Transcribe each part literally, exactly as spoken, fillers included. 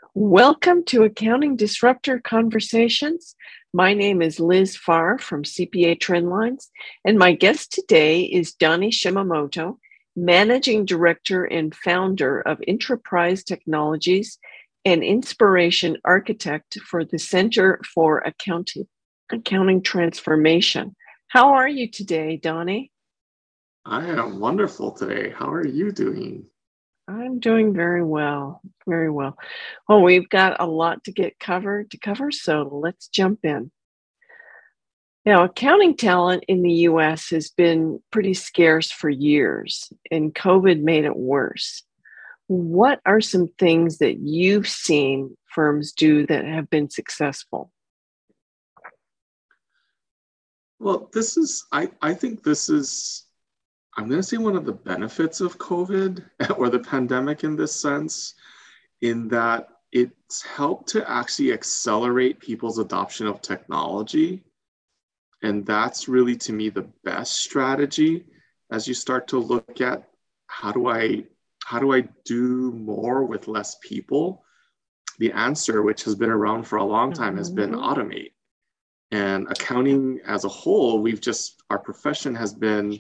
Welcome to Accounting Disruptor Conversations. My name is Liz Farr from C P A Trendlines, and my guest today is Donnie Shimamoto, Managing Director and Founder of Enterprise Technologies and Inspiration Architect for the Center for Accounting, Accounting Transformation. How are you today, Donnie? I am wonderful today. How are you doing? I'm doing very well, very well. Well, we've got a lot to get covered to cover, so let's jump in. Now, accounting talent in the U S has been pretty scarce for years, and COVID made it worse. What are some things that you've seen firms do that have been successful? Well, this is, I, I think this is, I'm going to say one of the benefits of COVID or the pandemic in this sense, in that it's helped to actually accelerate people's adoption of technology. And that's really, to me, the best strategy as you start to look at how do I, how do I do more with less people? The answer, which has been around for a long time, has been Mhm. automate. And accounting as a whole, we've just, our profession has been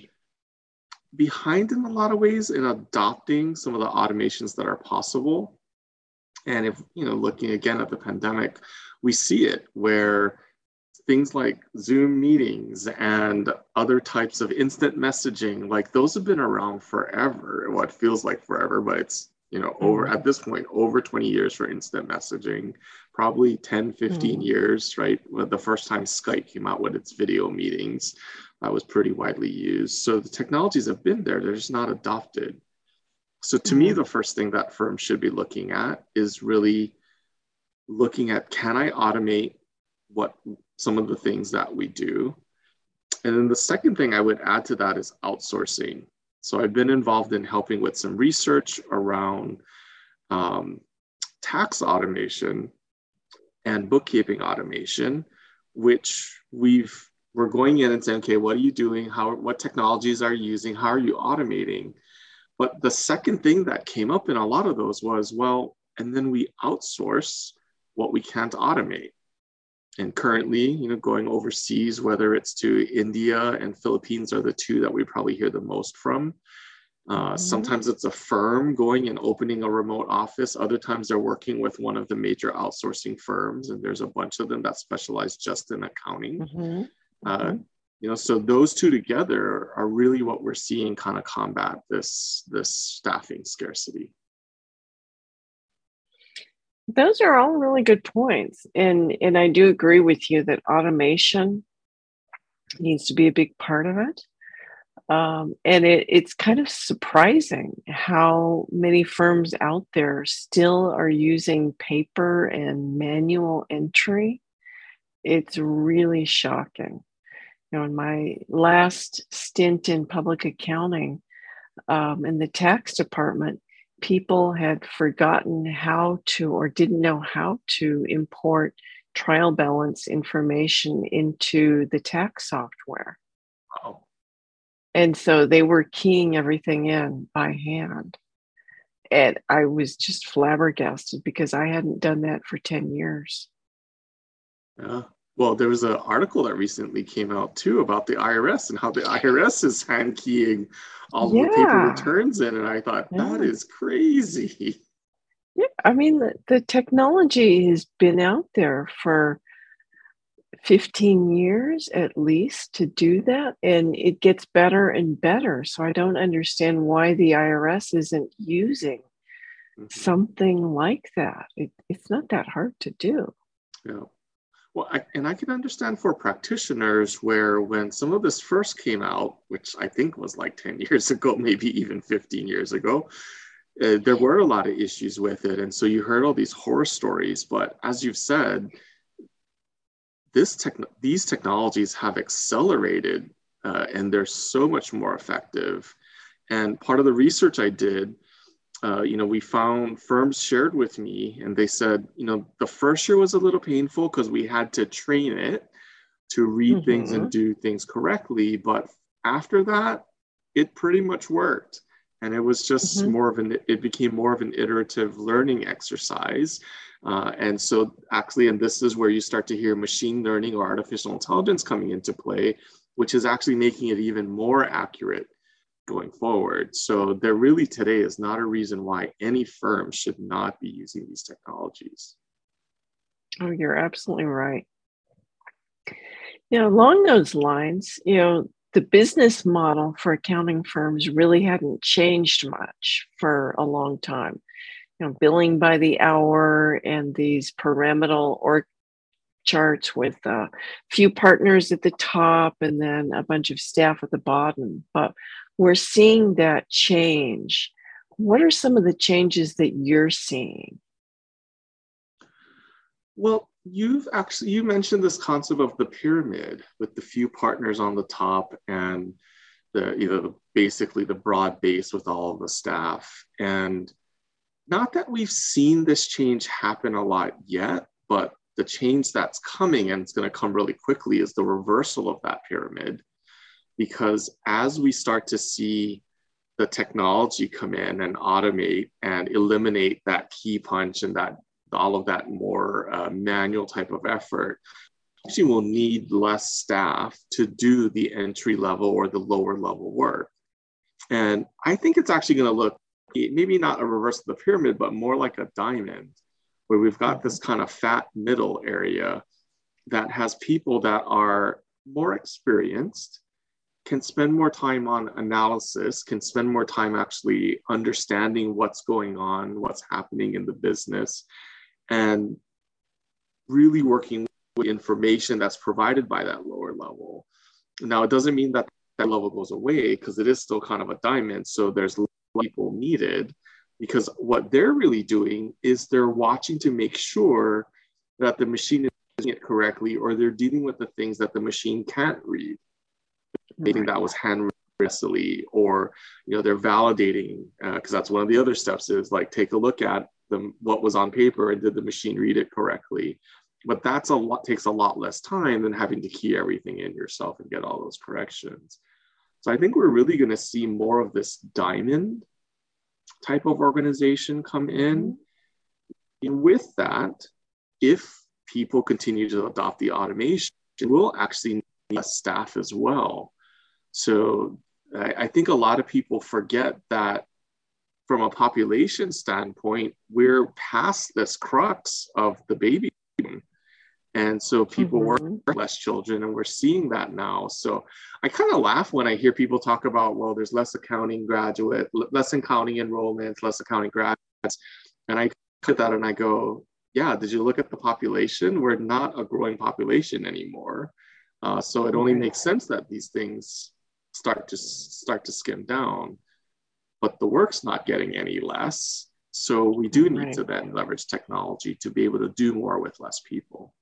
behind in a lot of ways in adopting some of the automations that are possible. And if, you know, looking again at the pandemic, we see it where things like Zoom meetings and other types of instant messaging, like those have been around forever, what feels like forever, but it's, you know, over Mm. at this point, over twenty years for instant messaging, probably ten, fifteen Mm. years, right? Well, the first time Skype came out with its video meetings, that was pretty widely used. So the technologies have been there, they're just not adopted. So to me, Mm. the first thing that firms should be looking at is really looking at, can I automate what some of the things that we do? And then the second thing I would add to that is outsourcing. So I've been involved in helping with some research around um, tax automation and bookkeeping automation, which we've we're going in and saying, okay, what are you doing? How what technologies are you using? How are you automating? But the second thing that came up in a lot of those was, well, and then we outsource what we can't automate. And currently, you know, going overseas, whether it's to India and Philippines are the two that we probably hear the most from. Uh, Mhm. sometimes it's a firm going and opening a remote office. Other times they're working with one of the major outsourcing firms, and there's a bunch of them that specialize just in accounting. Mhm. Uh, Mhm. you know, so those two together are really what we're seeing kind of combat this this staffing scarcity. Those are all really good points. And and I do agree with you that automation needs to be a big part of it. Um, and it, it's kind of surprising how many firms out there still are using paper and manual entry. It's really shocking. You know, in my last stint in public accounting, um, in the tax department, people had forgotten how to or didn't know how to import trial balance information into the tax software. Wow. And so they were keying everything in by hand. And I was just flabbergasted because I hadn't done that for ten years. Yeah. Well, there was an article that recently came out too about the I R S and how the I R S is hand keying all of the paper Yeah. returns in. And I thought, that Yeah. is crazy. Yeah. I mean, the, the technology has been out there for fifteen years at least to do that, and it gets better and better. So I don't understand why the I R S isn't using Mhm. something like that. It, it's not that hard to do. Yeah. Well, I, and I can understand for practitioners where when some of this first came out, which I think was like ten years ago, maybe even fifteen years ago, uh, there were a lot of issues with it. And so you heard all these horror stories. But as you've said, this tech, these technologies have accelerated uh, and they're so much more effective. And part of the research I did, uh, you know, we found firms shared with me and they said, you know, the first year was a little painful because we had to train it to read things and Hmm. do things correctly. But after that, it pretty much worked. And it was just Mhm. more of an, it became more of an iterative learning exercise. Uh, and so actually, and this is where you start to hear machine learning or artificial intelligence coming into play, which is actually making it even more accurate going forward. So there really today is not a reason why any firm should not be using these technologies. Oh, you're absolutely right. You know, along those lines, you know, the business model for accounting firms really hadn't changed much for a long time. You know, billing by the hour and these pyramidal org charts with a few partners at the top and then a bunch of staff at the bottom. But we're seeing that change. What are some of the changes that you're seeing? Well, you've actually, you mentioned this concept of the pyramid with the few partners on the top and the either the, basically the broad base with all of the staff. And not that we've seen this change happen a lot yet, but the change that's coming, and it's going to come really quickly, is the reversal of that pyramid. Because as we start to see the technology come in and automate and eliminate that key punch and that all of that more uh, manual type of effort, actually will need less staff to do the entry level or the lower level work. And I think it's actually going to look maybe not a reverse of the pyramid, but more like a diamond, where we've got this kind of fat middle area that has people that are more experienced, can spend more time on analysis, can spend more time actually understanding what's going on, what's happening in the business, and really working with information that's provided by that lower level. Now, it doesn't mean that that level goes away, because it is still kind of a diamond. So there's people needed, because what they're really doing is they're watching to make sure that the machine is doing it correctly, or they're dealing with the things that the machine can't read. Maybe Right. that was handwritten, or you know they're validating, because uh, that's one of the other steps is like take a look at them, what was on paper, and did the machine read it correctly. But that's a lot, takes a lot less time than having to key everything in yourself and get all those corrections. So I think we're really going to see more of this diamond type of organization come in. And with that, if people continue to adopt the automation, we'll actually need less staff as well. So I, I think a lot of people forget that from a population standpoint, we're past this crux of the baby boom. And so people Mm-hmm. work less children, and we're seeing that now. So I kind of laugh when I hear people talk about, well, there's less accounting graduate, less accounting enrollments, less accounting graduates. And I look at that and I go, yeah, did you look at the population? We're not a growing population anymore. Uh, so it only Right. makes sense that these things start to start to skim down, but the work's not getting any less. So we do need Right. to then leverage technology to be able to do more with less people.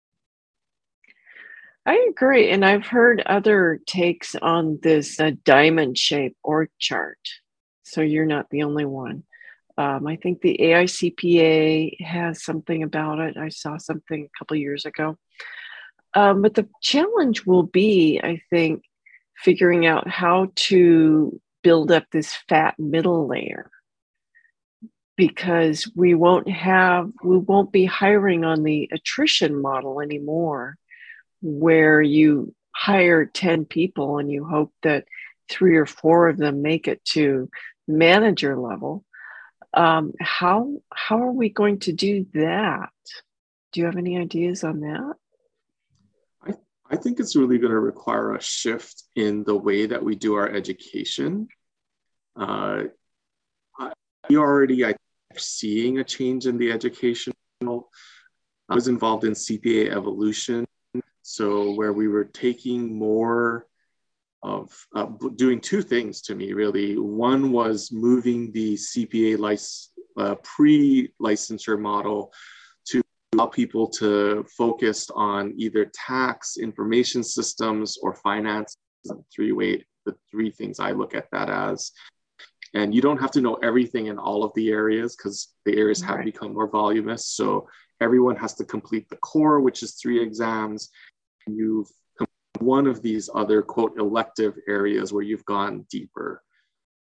I agree. And I've heard other takes on this uh, diamond shape org chart. So you're not the only one. Um, I think the A I C P A has something about it. I saw something a couple years ago. Um, but the challenge will be, I think, figuring out how to build up this fat middle layer, because we won't have, we won't be hiring on the attrition model anymore, where you hire ten people and you hope that three or four of them make it to manager level. Um, how how are we going to do that? Do you have any ideas on that? I, I think it's really going to require a shift in the way that we do our education. Uh, I, we already I are seeing a change in the educational. I was involved in C P A evolution, so where we were taking more of uh, doing two things to me, really. One was moving the C P A license, uh, pre-licensure model to allow people to focus on either tax, information systems, or finance. Three way, the three things I look at that as. And you don't have to know everything in all of the areas, because the areas have Right. become more voluminous. So everyone has to complete the core, which is three exams. You've one of these other quote elective areas where you've gone deeper.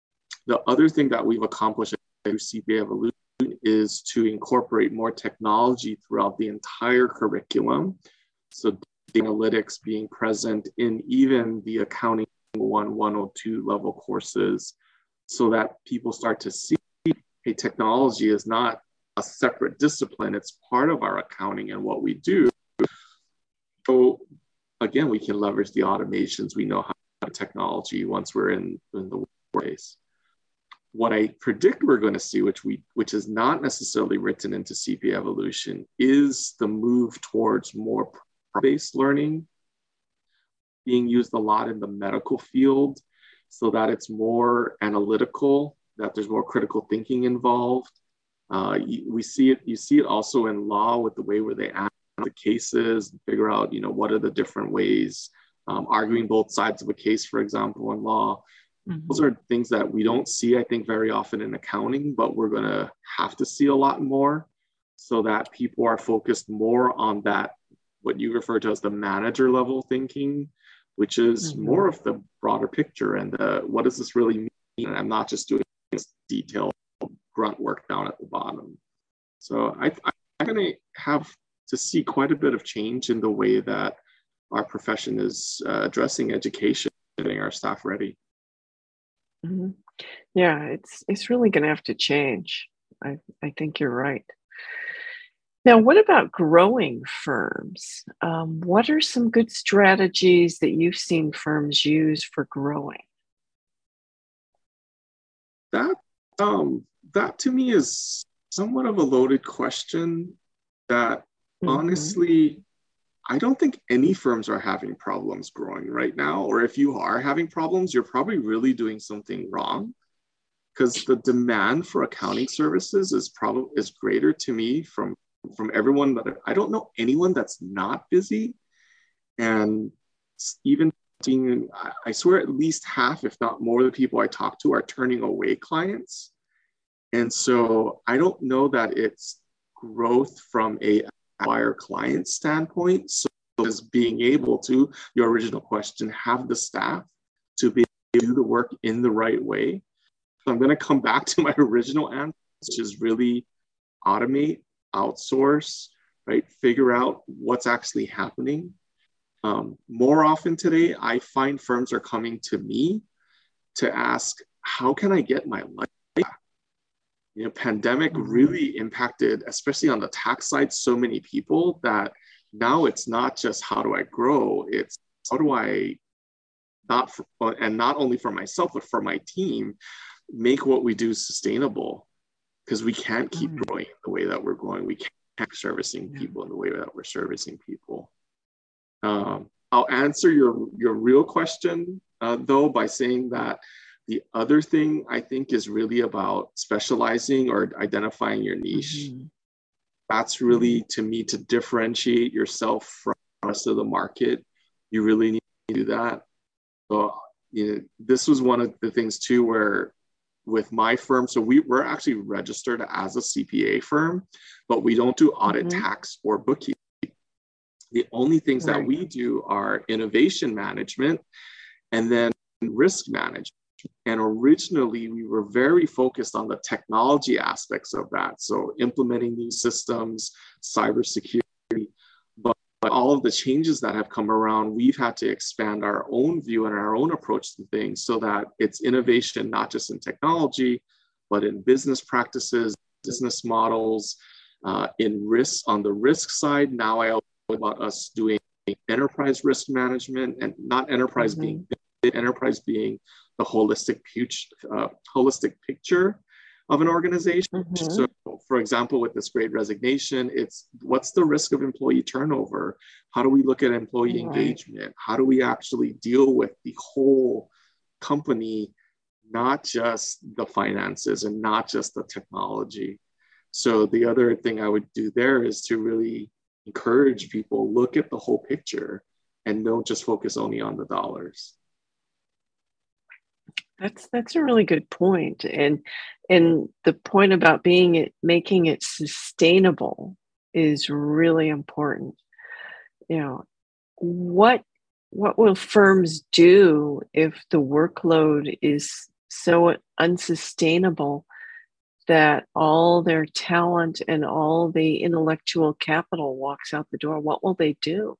The other thing that we've accomplished through C P A Evolution is to incorporate more technology throughout the entire curriculum. So analytics being present in even the accounting one, one oh two level courses, so that people start to see, hey, technology is not a separate discipline, it's part of our accounting and what we do. So again, we can leverage the automations. We know how to technology once we're in, in the workplace. What I predict we're going to see, which we which is not necessarily written into C P A Evolution, is the move towards more based learning being used a lot in the medical field, so that it's more analytical, that there's more critical thinking involved. Uh, you, we see it. You see it also in law with the way where they ask the cases, and figure out, you know, what are the different ways, um, arguing both sides of a case, for example, in law. Mm-hmm. Those are things that we don't see, I think, very often in accounting, but we're going to have to see a lot more, so that people are focused more on that, what you refer to as the manager level thinking, which is mm-hmm. more of the broader picture and the, what does this really mean? And I'm not just doing this detailed grunt work down at the bottom. So I, I'm going to have to see quite a bit of change in the way that our profession is uh, addressing education, getting our staff ready. Mm-hmm. Yeah, it's it's really going to have to change. I, I think you're right. Now, what about growing firms? Um, what are some good strategies that you've seen firms use for growing? That um, that to me is somewhat of a loaded question that mm-hmm. honestly, I don't think any firms are having problems growing right now. Or if you are having problems, you're probably really doing something wrong, because the demand for accounting services is probably is greater to me from, from everyone. That I don't know anyone that's not busy. And even seeing, I swear at least half, if not more, of the people I talk to are turning away clients. And so I don't know that it's growth from a acquire client standpoint. So is being able to, your original question, have the staff to be able to do the work in the right way. So I'm going to come back to my original answer, which is really automate, outsource, right? Figure out what's actually happening. Um, more often today, I find firms are coming to me to ask, how can I get my life back? You know, pandemic really impacted, especially on the tax side, so many people that now it's not just how do I grow, it's how do I not, for, and not only for myself, but for my team, make what we do sustainable, because we can't keep mm-hmm. growing the way that we're growing. We can't keep servicing people in the way that we're servicing people. Um, I'll answer your, your real question, uh, though, by saying that the other thing I think is really about specializing or identifying your niche. Mm-hmm. That's really, to me, to differentiate yourself from the rest of the market. You really need to do that. So, you know, this was one of the things too, where with my firm, so we, we're actually registered as a C P A firm, but we don't do audit, mm-hmm. tax, or bookkeeping. The only things right. that we do are innovation management and then risk management. And originally, we were very focused on the technology aspects of that. So implementing new systems, cybersecurity, but, but all of the changes that have come around, we've had to expand our own view and our own approach to things so that it's innovation, not just in technology, but in business practices, business models, uh, in risk. On the risk side, now I know about us doing enterprise risk management, and not enterprise mm-hmm. being enterprise being the holistic, uh, holistic picture of an organization. Mm-hmm. So, for example, with this Great Resignation, it's what's the risk of employee turnover? How do we look at employee right. engagement? How do we actually deal with the whole company, not just the finances and not just the technology? So the other thing I would do there is to really encourage people, look at the whole picture and don't just focus only on the dollars. That's that's a really good point. And and the point about being it making it sustainable is really important. You know, what what will firms do if the workload is so unsustainable that all their talent and all the intellectual capital walks out the door, what will they do?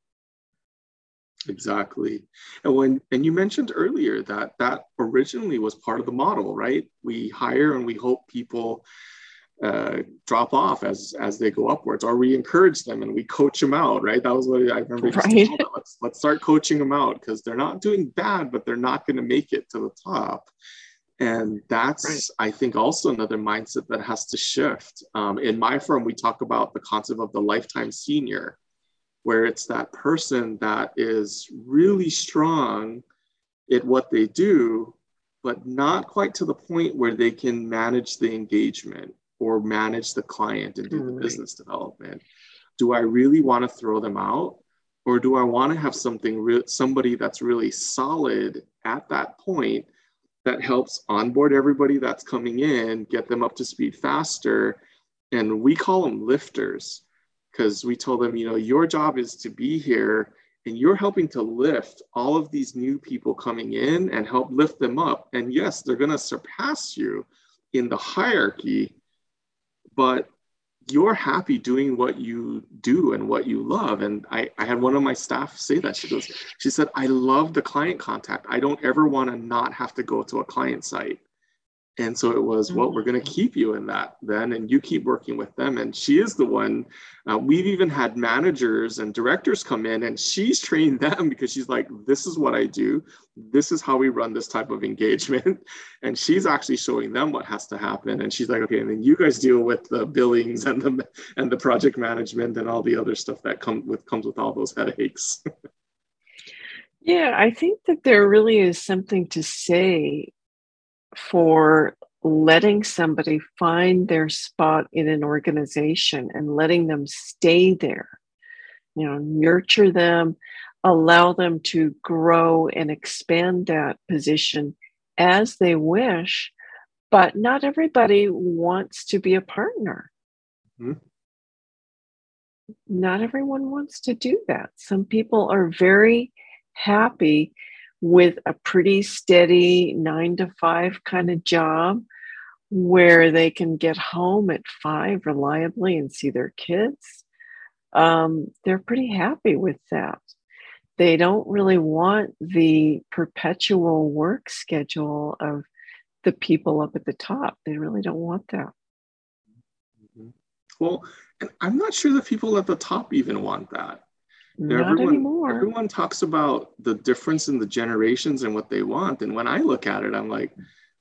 Exactly. And when and you mentioned earlier that that originally was part of the model, right? We hire and we hope people uh, drop off as as they go upwards, or we encourage them and we coach them out, right? That was what I remember. Just Right. to let's let's start coaching them out because they're not doing bad, but they're not going to make it to the top. And that's, right. I think, also another mindset that has to shift. Um, in my firm, we talk about the concept of the lifetime senior, where it's that person that is really strong at what they do, but not quite to the point where they can manage the engagement or manage the client and do the right. business development. Do I really want to throw them out? Or do I want to have something, re- somebody that's really solid at that point that helps onboard everybody that's coming in, get them up to speed faster? And we call them lifters, because we told them, you know, your job is to be here and you're helping to lift all of these new people coming in and help lift them up. And yes, they're going to surpass you in the hierarchy, but you're happy doing what you do and what you love. And I, I had one of my staff say that. She goes, she said, I love the client contact. I don't ever want to not have to go to a client site. And so it was, well, we're going to keep you in that then, and you keep working with them. And she is the one, uh, we've even had managers and directors come in and she's trained them because she's like, this is what I do. This is how we run this type of engagement. And she's actually showing them what has to happen. And she's like, okay, and then you guys deal with the billings and the and the project management and all the other stuff that come with comes with all those headaches. Yeah, I think that there really is something to say for letting somebody find their spot in an organization and letting them stay there, you know, nurture them, allow them to grow and expand that position as they wish. But not everybody wants to be a partner. Mm-hmm. Not everyone wants to do that. Some people are very happy with a pretty steady nine to five kind of job where they can get home at five reliably and see their kids. Um, they're pretty happy with that. They don't really want the perpetual work schedule of the people up at the top. They really don't want that. Well, and I'm not sure the people at the top even want that. Not everyone, anymore. Everyone talks about the difference in the generations and what they want. And when I look at it, I'm like,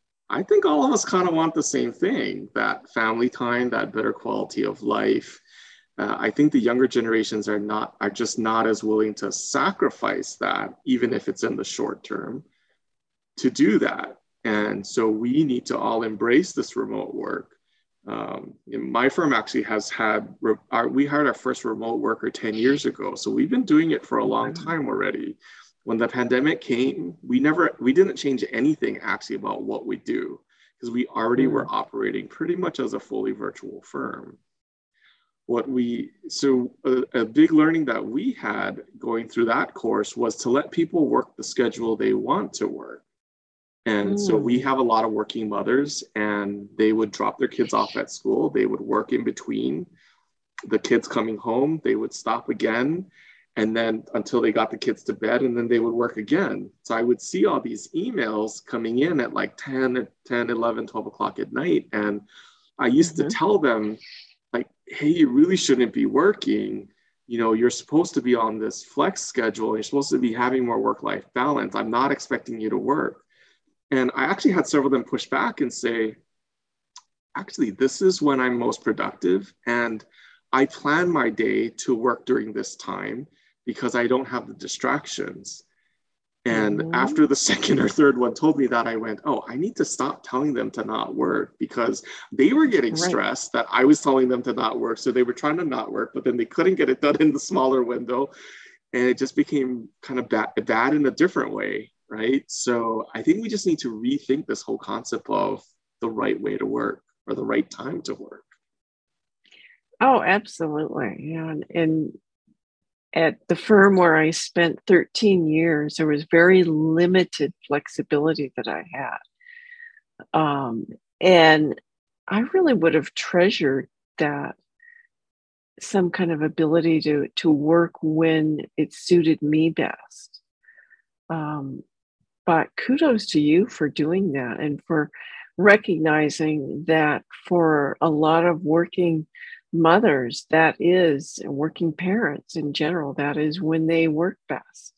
I think all of us kind of want the same thing, that family time, that better quality of life. Uh, I think the younger generations are not, are just not as willing to sacrifice that, even if it's in the short term, to do that. And so we need to all embrace this remote work. Um, my firm actually has had, our, we hired our first remote worker ten years ago. So we've been doing it for a long time already. When the pandemic came, we never, we didn't change anything actually about what we do, because we already mm. were operating pretty much as a fully virtual firm. What we, so a, a big learning that we had going through that course was to let people work the schedule they want to work. And mm. so we have a lot of working mothers, and they would drop their kids off at school. They would work in between the kids coming home. They would stop again, and then until they got the kids to bed, and then they would work again. So I would see all these emails coming in at like ten, ten, eleven, twelve o'clock at night. And I used mm-hmm. to tell them, like, hey, you really shouldn't be working. You know, you're supposed to be on this flex schedule. You're supposed to be having more work-life balance. I'm not expecting you to work. And I actually had several of them push back and say, actually, this is when I'm most productive. And I plan my day to work during this time because I don't have the distractions. And mm-hmm. after the second or third one told me that, I went, oh, I need to stop telling them to not work, because they were getting right. stressed that I was telling them to not work. So they were trying to not work, but then they couldn't get it done in the smaller window. And it just became kind of bad, bad in a different way. Right. So I think we just need to rethink this whole concept of the right way to work, or the right time to work. Oh, absolutely. Yeah. And, and at the firm where I spent thirteen years, there was very limited flexibility that I had. Um, and I really would have treasured that some kind of ability to to work when it suited me best. Um, but kudos to you for doing that and for recognizing that for a lot of working mothers, that is working parents in general, that is when they work best.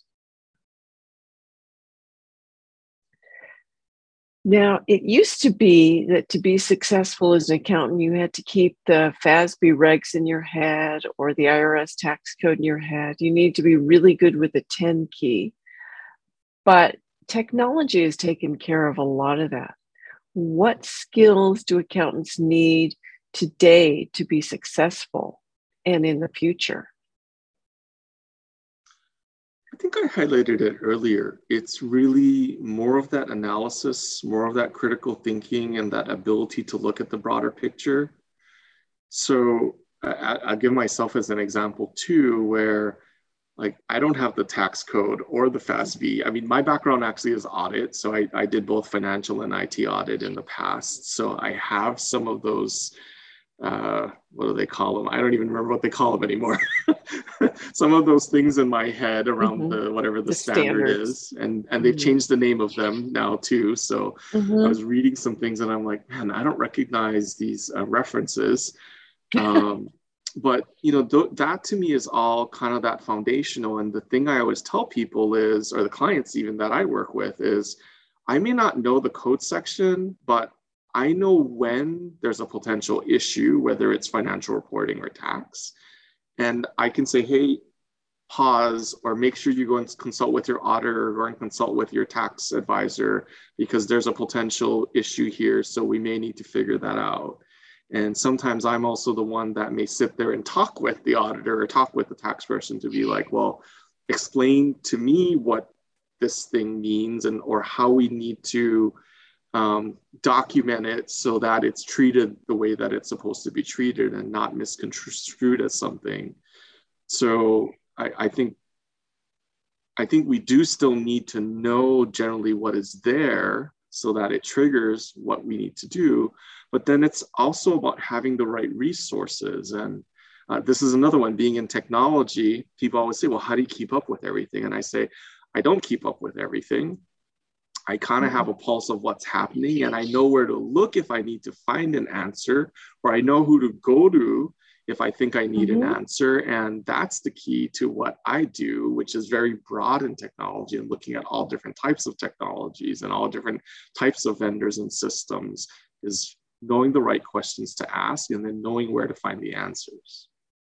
Now, it used to be that to be successful as an accountant, you had to keep the FASB regs in your head or the I R S tax code in your head. You need to be really good with the ten key. But technology has taken care of a lot of that. What skills do accountants need today to be successful and in the future? I think I highlighted it earlier. It's really more of that analysis, more of that critical thinking, and that ability to look at the broader picture. So I, I'll give myself as an example too, where like I don't have the tax code or the FASB. I mean, my background actually is audit. So I, I did both financial and I T audit in the past. So I have some of those, uh, what do they call them? I don't even remember what they call them anymore. Some of those things in my head around Mm-hmm. the whatever the, The standard standards. is. And, and they've Mm-hmm. changed the name of them now too. So I Mm-hmm. was reading some things and I'm like, man, I don't recognize these uh, references. Um, but you know th- that to me is all kind of that foundational. And the thing I always tell people is, or the clients even that I work with, is I may not know the code section, but I know when there's a potential issue, whether it's financial reporting or tax, and I can say, hey, pause, or make sure you go and consult with your auditor or and consult with your tax advisor, because there's a potential issue here, so we may need to figure that out. And sometimes I'm also the one that may sit there and talk with the auditor or talk with the tax person to be like, well, explain to me what this thing means, and or how we need to um, document it so that it's treated the way that it's supposed to be treated and not misconstrued as something. So I, I think I think we do still need to know generally what is there so that it triggers what we need to do. But then it's also about having the right resources. And uh, this is another one, being in technology, people always say, well, how do you keep up with everything? And I say, I don't keep up with everything. I kind of have a pulse of what's happening, and I know where to look if I need to find an answer, or I know who to go to if I think I need an Mm-hmm. answer. And that's the key to what I do, which is very broad in technology and looking at all different types of technologies and all different types of vendors and systems, is knowing the right questions to ask and then knowing where to find the answers.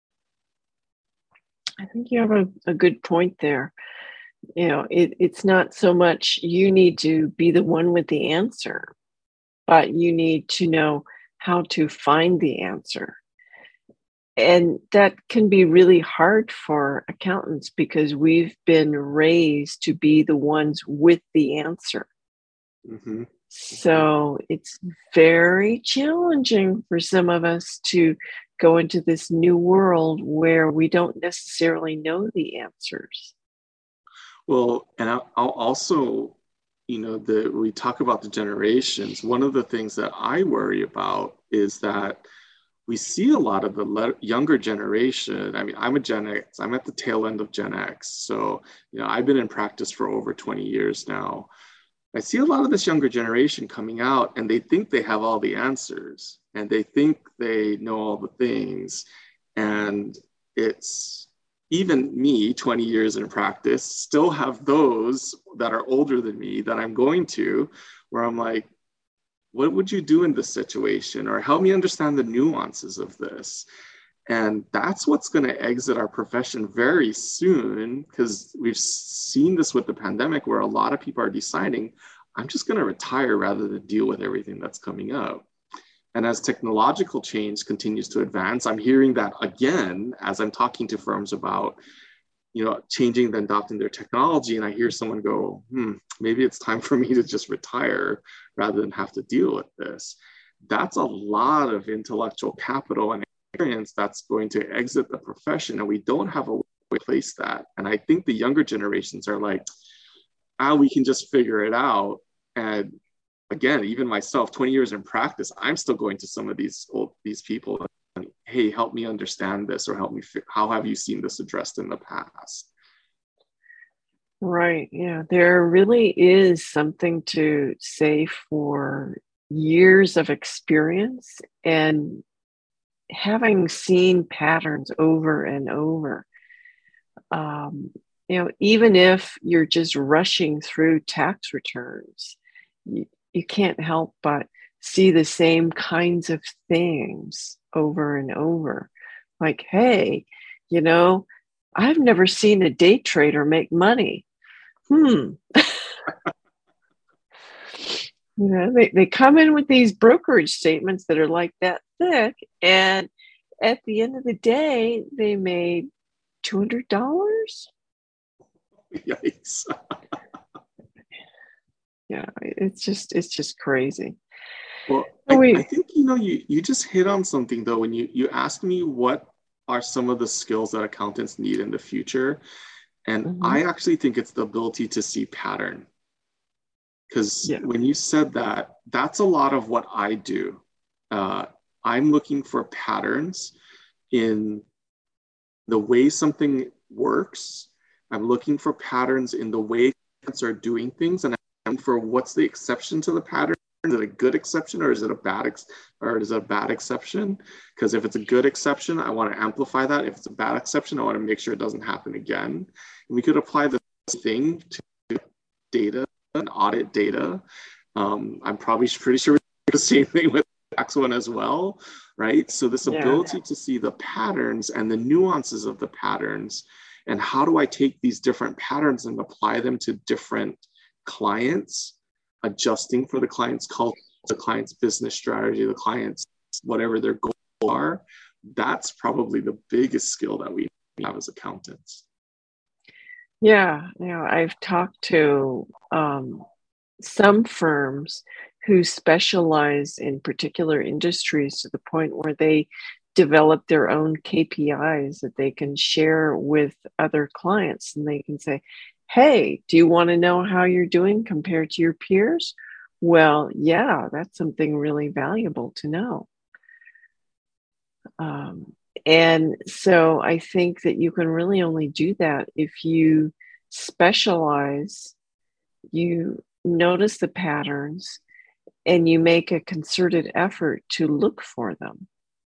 I think you have a, a good point there. You know, it, it's not so much you need to be the one with the answer, but you need to know how to find the answer. And that can be really hard for accountants because we've been raised to be the ones with the answer. Mm-hmm. So it's very challenging for some of us to go into this new world where we don't necessarily know the answers. Well, and I'll, I'll also, you know, the we talk about the generations. One of the things that I worry about is that we see a lot of the le- younger generation. I mean, I'm a Gen X. I'm at the tail end of Gen X. So, you know, I've been in practice for over twenty years now. I see a lot of this younger generation coming out and they think they have all the answers and they think they know all the things. And it's even me, twenty years in practice, still have those that are older than me that I'm going to, where I'm like, what would you do in this situation? Or help me understand the nuances of this. And that's what's going to exit our profession very soon, because we've seen this with the pandemic where a lot of people are deciding, I'm just going to retire rather than deal with everything that's coming up. And as technological change continues to advance, I'm hearing that again, as I'm talking to firms about, you know, changing and adopting their technology. And I hear someone go, hmm, maybe it's time for me to just retire rather than have to deal with this. That's a lot of intellectual capital and experience that's going to exit the profession, and we don't have a way to replace that. And I think the younger generations are like, ah, we can just figure it out. And again, even myself, twenty years in practice, I'm still going to some of these old these people and, hey, help me understand this, or help me fi- how have you seen this addressed in the past? Right. Yeah. There really is something to say for years of experience and having seen patterns over and over. Um, you know, even if you're just rushing through tax returns, you, you can't help but see the same kinds of things over and over. Like, hey, you know, I've never seen a day trader make money. Hmm. You know, they, they come in with these brokerage statements that are like that thick, and at the end of the day, they made two hundred dollars. Yikes. Yeah, it's just it's just crazy. Well, So I, I we think, you know, you, you just hit on something though, when you, you asked me what are some of the skills that accountants need in the future. And mhm, I actually think it's the ability to see pattern. Because yeah, when you said that, that's a lot of what I do. Uh, I'm looking for patterns in the way something works. I'm looking for patterns in the way clients are doing things, and I'm for what's the exception to the pattern. Is it a good exception, or is it a bad ex- or is it a bad exception? Because if it's a good exception, I want to amplify that. If it's a bad exception, I want to make sure it doesn't happen again. And we could apply the thing to data and audit data. Um, I'm probably pretty sure we do the same thing with the tax one as well, right? So this yeah, ability to see the patterns and the nuances of the patterns, and how do I take these different patterns and apply them to different clients, adjusting for the client's culture, the client's business strategy, the client's whatever their goals are. That's probably the biggest skill that we have as accountants. yeah. You know, I've talked to um, some firms who specialize in particular industries to the point where they develop their own K P Is that they can share with other clients, and they can say, hey, do you want to know how you're doing compared to your peers? Well, yeah, that's something really valuable to know. Um, and so I think that you can really only do that if you specialize, you notice the patterns, and you make a concerted effort to look for them.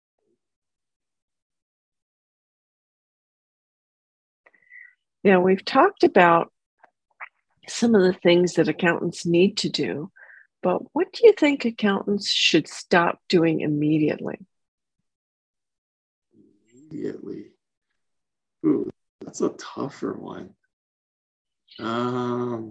Now, we've talked about some of the things that accountants need to do, but what do you think accountants should stop doing immediately? Immediately. Ooh, that's a tougher one. Um,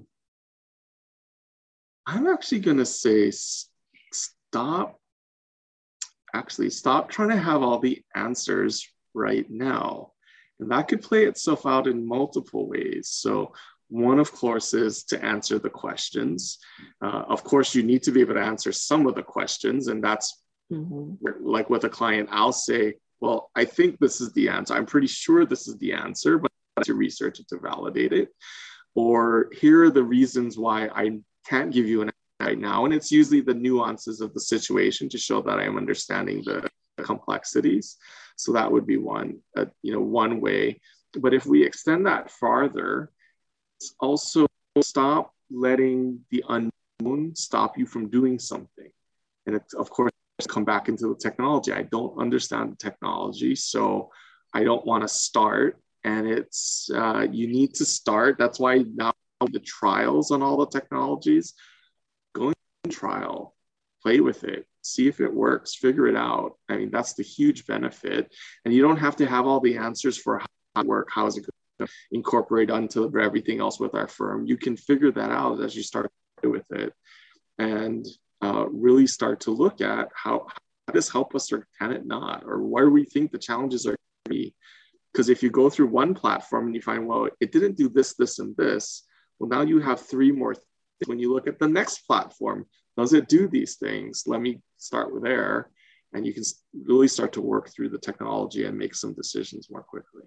I'm actually going to say stop, actually, stop trying to have all the answers right now. And that could play itself out in multiple ways. So, one, of course, is to answer the questions. Uh, of course, you need to be able to answer some of the questions. And that's Mhm. like with a client, I'll say, well, I think this is the answer. I'm pretty sure this is the answer, but to research it to validate it. Or here are the reasons why I can't give you an answer right now. And it's usually the nuances of the situation to show that I am understanding the, the complexities. So that would be one, uh, you know, one way. But if we extend that farther, it's also stop letting the unknown stop you from doing something. And it's, of course, come back into the technology. I don't understand the technology, so I don't want to start. And it's, uh, you need to start. That's why now the trials on all the technologies, go in trial, play with it, see if it works, figure it out. I mean, that's the huge benefit. And you don't have to have all the answers for how it works, how is it going to incorporate onto everything else with our firm. You can figure that out as you start with it. And uh, really start to look at how, how does this help us, or can it not, or where we think the challenges are going to be. Because if you go through one platform and you find, well, it didn't do this, this, and this, well, now you have three more things. When you look at the next platform, does it do these things? Let me start with there. And you can really start to work through the technology and make some decisions more quickly.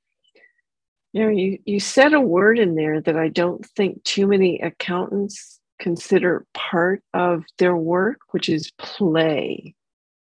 You know, you, you said a word in there that I don't think too many accountants consider part of their work, which is play.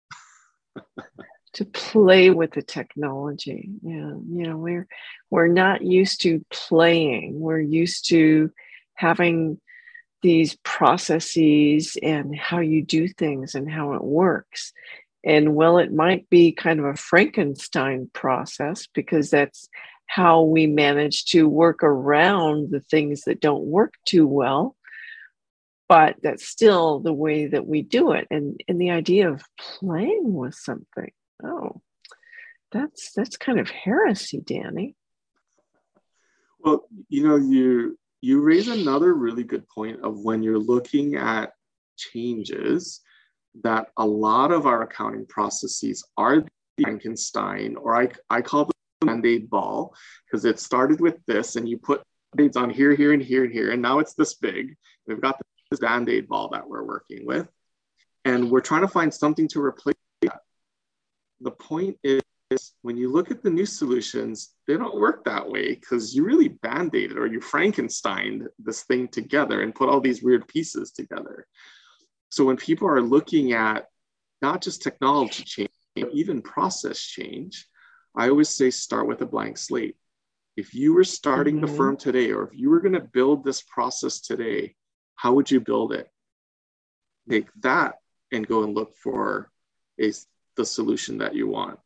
To play with the technology. Yeah, you know, we're we're not used to playing. We're used to having these processes and how you do things and how it works. And well, it might be kind of a Frankenstein process because that's how we manage to work around the things that don't work too well. But that's still the way that we do it. And, and the idea of playing with something. Oh, that's that's kind of heresy, Danny. Well, you know, you you raise another really good point of when you're looking at changes, that a lot of our accounting processes are Frankenstein, or I, I call them the Band-Aid ball, because it started with this and you put Band-Aids on here, here, and here, and here, and now it's this big. We've got this Band-Aid ball that we're working with, and we're trying to find something to replace that. The point is, when you look at the new solutions, they don't work that way because you really Band-Aided or you Frankensteined this thing together and put all these weird pieces together. So when people are looking at not just technology change, but even process change, I always say start with a blank slate. If you were starting mm-hmm. the firm today, or if you were going to build this process today, how would you build it? Take that and go and look for a the solution that you want.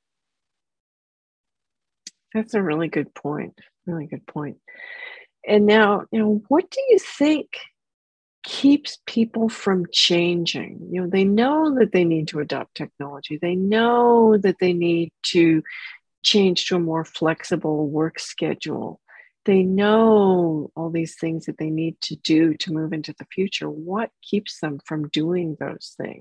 That's a really good point. Really good point. And now, you know, what do you think keeps people from changing? You know, they know that they need to adopt technology. They know that they need to change to a more flexible work schedule. They know all these things that they need to do to move into the future. What keeps them from doing those things?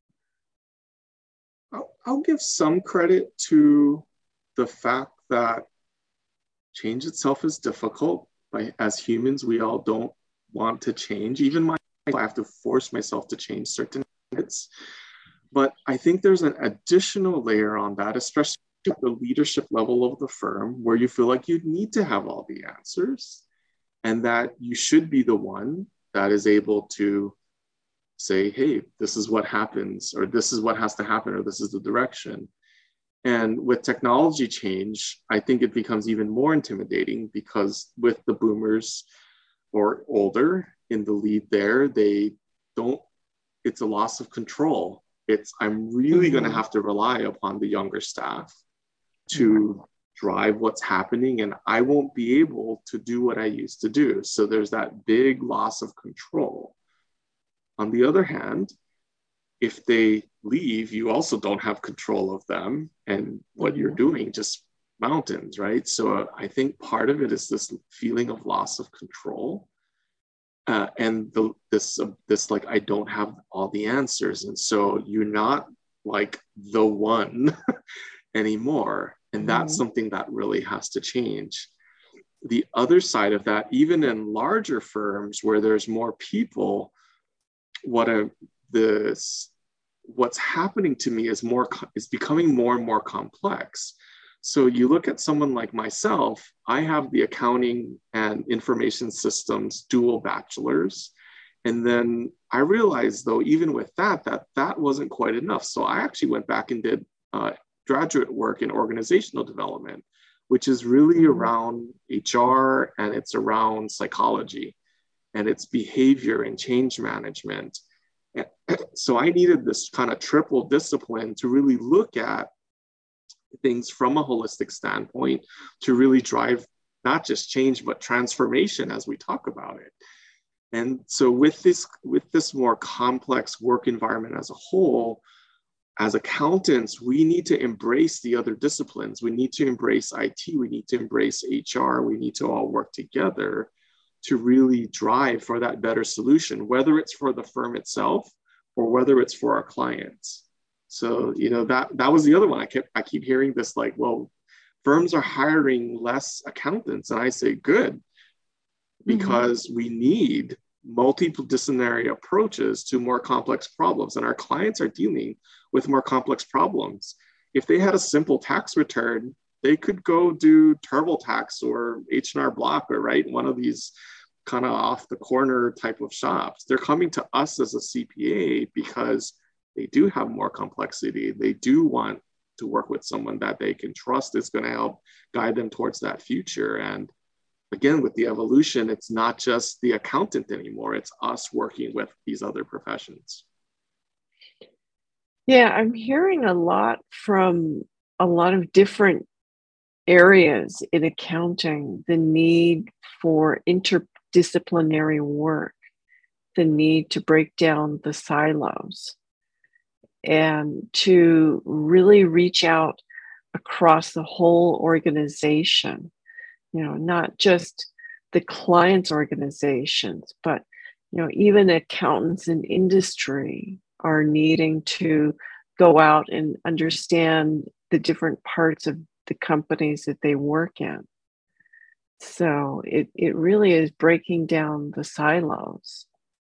I'll, I'll give some credit to the fact that change itself is difficult. Like, as humans, we all don't want to change. Even my, I have to force myself to change certain habits. But I think there's an additional layer on that, especially at the leadership level of the firm, where you feel like you need to have all the answers and that you should be the one that is able to say, hey, this is what happens, or this is what has to happen, or this is the direction. And with technology change, I think it becomes even more intimidating because with the boomers or older in the lead there, they don't, it's a loss of control. It's, I'm really mm-hmm. going to have to rely upon the younger staff to mm-hmm. drive what's happening, and I won't be able to do what I used to do. So there's that big loss of control. On the other hand, if they leave, you also don't have control of them, and what mm-hmm. you're doing just mountains, right? So uh, I think part of it is this feeling of loss of control, uh, and the, this uh, this like I don't have all the answers, and so you're not like the one anymore, and mm-hmm. that's something that really has to change. The other side of that, even in larger firms where there's more people, what a this what's happening to me is more is becoming more and more complex. So you look at someone like myself, I have the accounting and information systems dual bachelor's, and then I realized though, even with that, that that wasn't quite enough. So I actually went back and did uh, graduate work in organizational development, which is really around H R, and it's around psychology, and it's behavior and change management. So I needed this kind of triple discipline to really look at things from a holistic standpoint to really drive not just change, but transformation as we talk about it. And so with this, with this more complex work environment as a whole, as accountants, we need to embrace the other disciplines. We need to embrace I T, we need to embrace H R, we need to all work together to really drive for that better solution, whether it's for the firm itself or whether it's for our clients. So, you know, that that was the other one. I kept I keep hearing this like, well, firms are hiring less accountants. And I say, good, because mm-hmm. we need multidisciplinary approaches to more complex problems. And our clients are dealing with more complex problems. If they had a simple tax return, they could go do TurboTax or H and R Block, or right, one of these kind of off the corner type of shops. They're coming to us as a C P A because they do have more complexity. They do want to work with someone that they can trust is going to help guide them towards that future. And again, with the evolution, it's not just the accountant anymore. It's us working with these other professions. Yeah, I'm hearing a lot from a lot of different areas in accounting, the need for interdisciplinary work, the need to break down the silos, and to really reach out across the whole organization, you know, not just the client's organizations, but, you know, even accountants in industry are needing to go out and understand the different parts of the companies that they work in. So it, it really is breaking down the silos.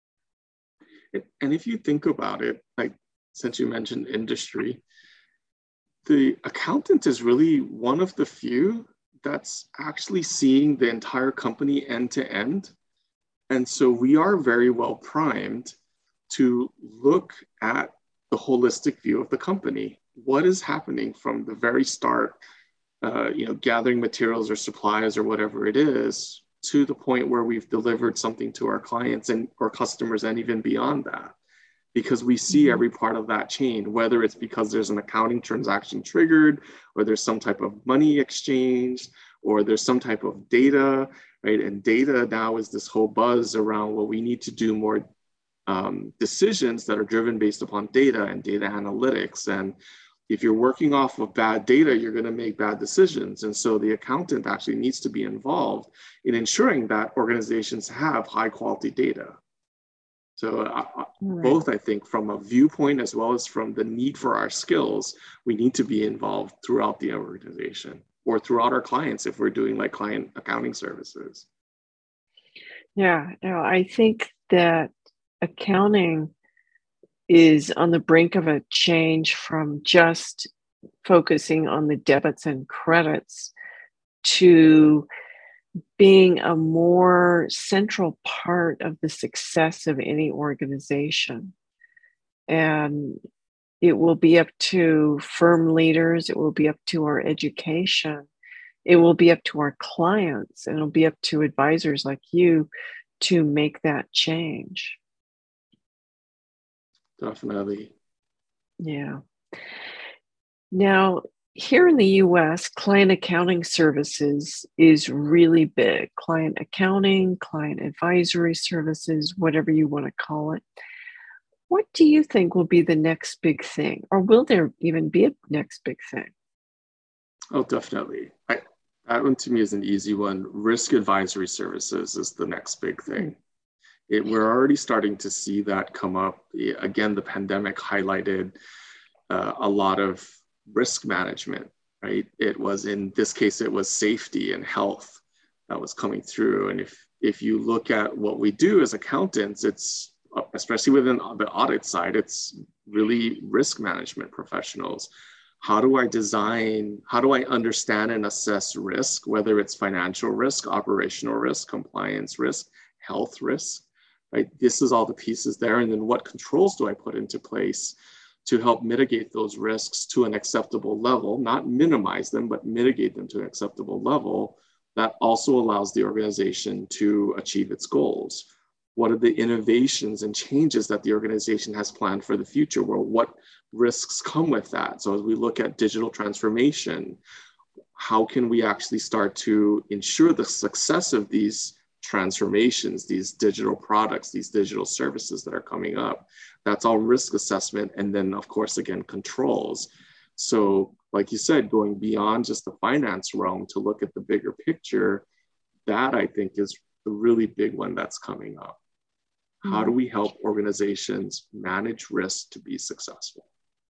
And if you think about it, like since you mentioned industry, the accountant is really one of the few that's actually seeing the entire company end to end. And so we are very well primed to look at the holistic view of the company. What is happening from the very start, uh, you know, gathering materials or supplies or whatever it is, to the point where we've delivered something to our clients and or customers and even beyond that. Because we see every part of that chain, whether it's because there's an accounting transaction triggered, or there's some type of money exchange, or there's some type of data, right? And data now is this whole buzz around, well, we need to do more um, decisions that are driven based upon data and data analytics. And if you're working off of bad data, you're going to make bad decisions. And so the accountant actually needs to be involved in ensuring that organizations have high quality data. So uh, right. both, I think, from a viewpoint as well as from the need for our skills, we need to be involved throughout the organization or throughout our clients if we're doing like client accounting services. Yeah, no, I think that accounting is on the brink of a change from just focusing on the debits and credits to being a more central part of the success of any organization. And it will be up to firm leaders, it will be up to our education, it will be up to our clients, and it'll be up to advisors like you to make that change. Definitely. Yeah. Now, here in the U S, client accounting services is really big. Client accounting, client advisory services, whatever you want to call it. What do you think will be the next big thing? Or will there even be a next big thing? Oh, definitely. I, that one to me is an easy one. Risk advisory services is the next big thing. It, we're already starting to see that come up. Again, the pandemic highlighted uh, a lot of risk management, right? It was, in this case, it was safety and health that was coming through. And if, if you look at what we do as accountants, it's, especially within the audit side, it's really risk management professionals. How do I design, how do I understand and assess risk, whether it's financial risk, operational risk, compliance risk, health risk, right? This is all the pieces there. And then what controls do I put into place to help mitigate those risks to an acceptable level, not minimize them, but mitigate them to an acceptable level that also allows the organization to achieve its goals? What are the innovations and changes that the organization has planned for the future? Well, what risks come with that? So as we look at digital transformation, how can we actually start to ensure the success of these transformations, these digital products, these digital services that are coming up? That's all risk assessment. And then, of course, again, controls. So like you said, going beyond just the finance realm to look at the bigger picture, that I think is the really big one that's coming up. How do we help organizations manage risk to be successful?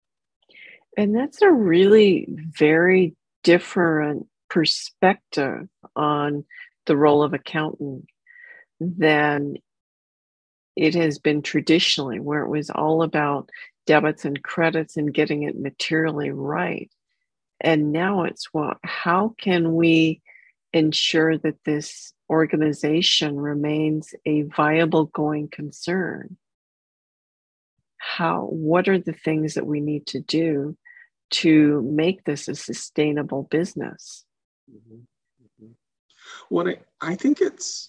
And that's a really very different perspective on the role of accountant than it has been traditionally, where it was all about debits and credits and getting it materially right. And now it's, well, how can we ensure that this organization remains a viable going concern, how what are the things that we need to do to make this a sustainable business? Mhm. Mhm. Well, I, I think it's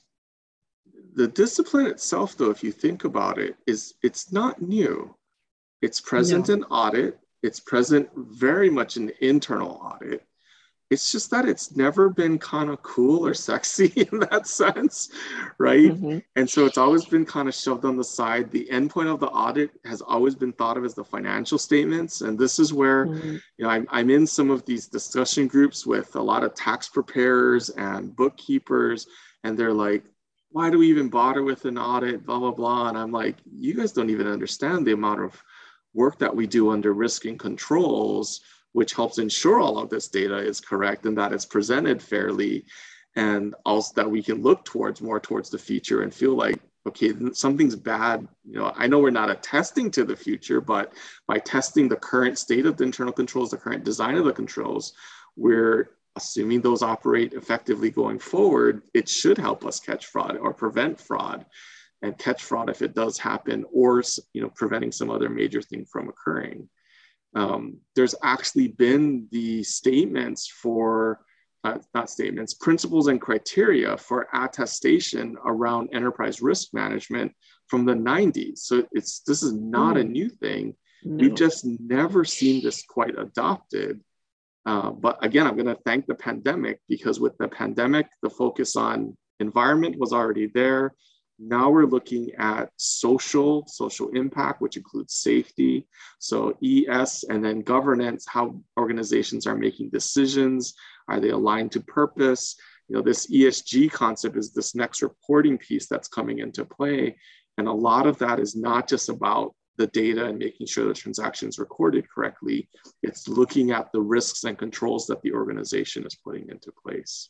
the discipline itself, though, if you think about it, is it's not new. It's present No. in audit. It's present very much in internal audit. It's just that it's never been kind of cool or sexy in that sense, right? Hmm. And so it's always been kind of shoved on the side. The endpoint of the audit has always been thought of as the financial statements. And this is where, Hmm. you know, I'm, I'm in some of these discussion groups with a lot of tax preparers and bookkeepers, and they're like, why do we even bother with an audit, blah, blah, blah. And I'm like, you guys don't even understand the amount of work that we do under risk and controls, which helps ensure all of this data is correct and that it's presented fairly, and also that we can look towards more towards the future and feel like, okay, something's bad. You know, I know we're not attesting to the future, but by testing the current state of the internal controls, the current design of the controls, we're assuming those operate effectively going forward. It should help us catch fraud or prevent fraud, and catch fraud if it does happen, or, you know, preventing some other major thing from occurring. Um, there's actually been the statements for, uh, not statements, principles and criteria for attestation around enterprise risk management from the nineties. So it's this is not a Mm, new thing. We've no. just never seen this quite adopted. Uh, but again, I'm going to thank the pandemic, because with the pandemic, the focus on environment was already there. Now we're looking at social, social impact, which includes safety. So E S, and then governance, how organizations are making decisions. Are they aligned to purpose? You know, this E S G concept is this next reporting piece that's coming into play. And a lot of that is not just about the data and making sure the transactions recorded correctly. It's looking at the risks and controls that the organization is putting into place.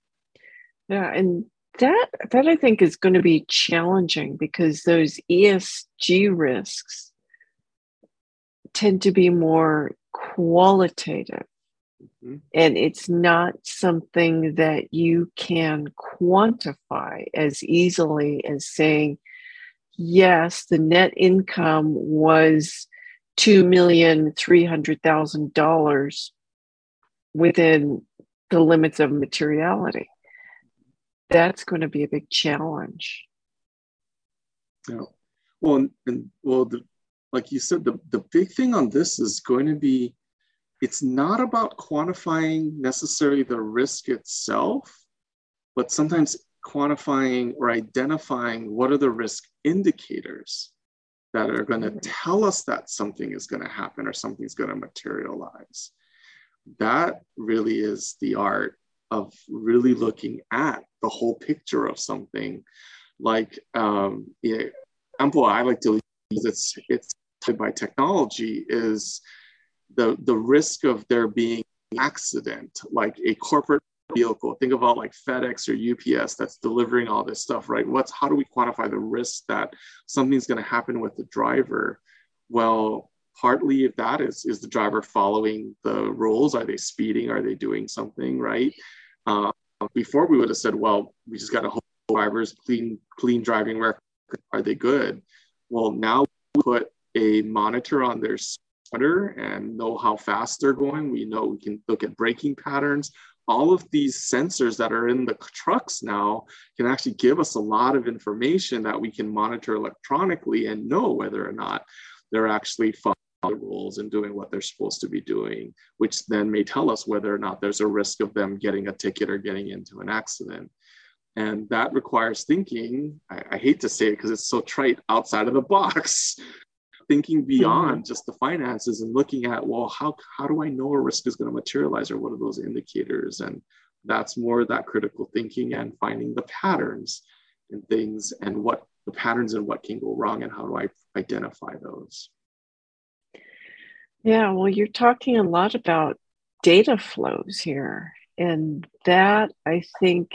Yeah, and that that I think is going to be challenging because those E S G risks tend to be more qualitative, Mm-hmm. and it's not something that you can quantify as easily as saying, yes, the net income was two million three hundred thousand dollars within the limits of materiality. That's going to be a big challenge. Yeah. Well, and, and well, the, like you said, the, the big thing on this is going to be, it's not about quantifying necessarily the risk itself, but sometimes quantifying or identifying what are the risk indicators that are going to tell us that something is going to happen or something's going to materialize. That really is the art of really looking at the whole picture of something. Like, um, yeah, example I like to use, it's it's by technology, is the the risk of there being an accident, like a corporate vehicle. Think about like FedEx or U P S that's delivering all this stuff, right? What's how do we quantify the risk that something's going to happen with the driver? Well, partly if that is is the driver following the rules? Are they speeding? Are they doing something right? Uh, before we would have said, well, we just got to hope drivers clean clean driving record. Are they good? Well, now we put a monitor on their sputter and know how fast they're going. We know we can look at braking patterns. All of these sensors that are in the trucks now can actually give us a lot of information that we can monitor electronically and know whether or not they're actually following the rules and doing what they're supposed to be doing, which then may tell us whether or not there's a risk of them getting a ticket or getting into an accident. And that requires thinking, I, I hate to say it because it's so trite, outside of the box, thinking beyond Mhm. just the finances and looking at, well, how, how do I know a risk is going to materialize, or what are those indicators? And that's more that critical thinking and finding the patterns in things, and what the patterns and what can go wrong, and how do I identify those? Yeah, well, you're talking a lot about data flows here. And that, I think,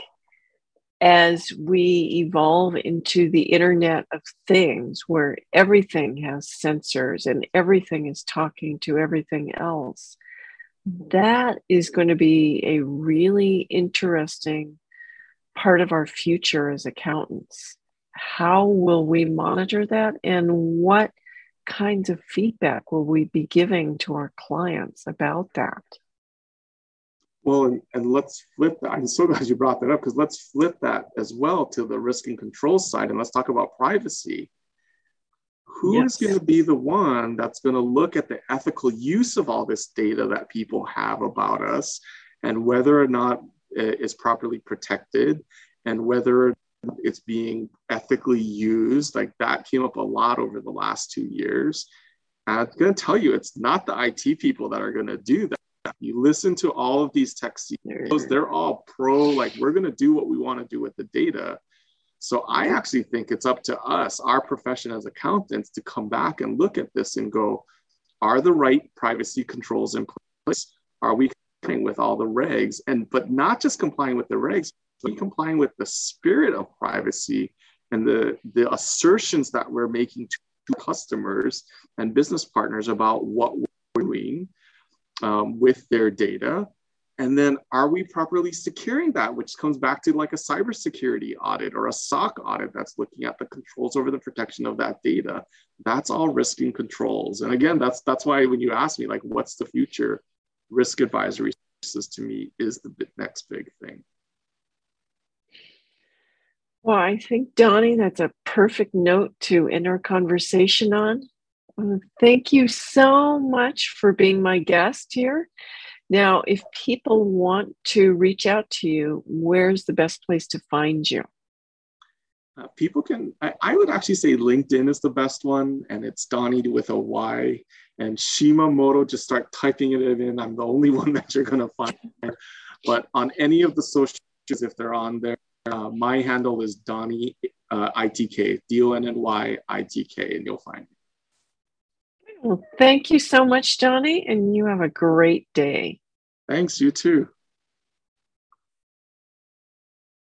as we evolve into the Internet of Things, where everything has sensors and everything is talking to everything else, that is going to be a really interesting part of our future as accountants. How will we monitor that, and what kinds of feedback will we be giving to our clients about that? Well, and, and let's flip that. I'm so glad you brought that up, because let's flip that as well to the risk and control side, and let's talk about privacy. Who yes. is going to be the one that's going to look at the ethical use of all this data that people have about us, and whether or not it's properly protected, and whether it's being ethically used? Like, that came up a lot over the last two years. And I'm going to tell you, it's not the I T people that are going to do that. You listen to all of these tech C E Os, they're all pro, like, we're going to do what we want to do with the data. So I actually think it's up to us, our profession as accountants, to come back and look at this and go, are the right privacy controls in place? Are we complying with all the regs? And but not just complying with the regs, but complying with the spirit of privacy and the, the assertions that we're making to, to customers and business partners about what we're doing um, with their data. And then, are we properly securing that, which comes back to like a cybersecurity audit or a S O C audit that's looking at the controls over the protection of that data. That's all risk and controls. And again, that's that's why when you ask me, like, what's the future, risk advisory services to me is the next big thing. Well, I think, Donnie, that's a perfect note to end our conversation on. Uh, thank you so much for being my guest here. Now, if people want to reach out to you, where's the best place to find you? Uh, people can, I, I would actually say LinkedIn is the best one, and it's Donnie with a Y. And Shimamoto, just start typing it in. I'm the only one that you're going to find. But on any of the socials, if they're on there, uh, my handle is Donnie uh, I T K, D O N N Y I T K, and you'll find me. Well, thank you so much, Donnie, and you have a great day. Thanks, you too.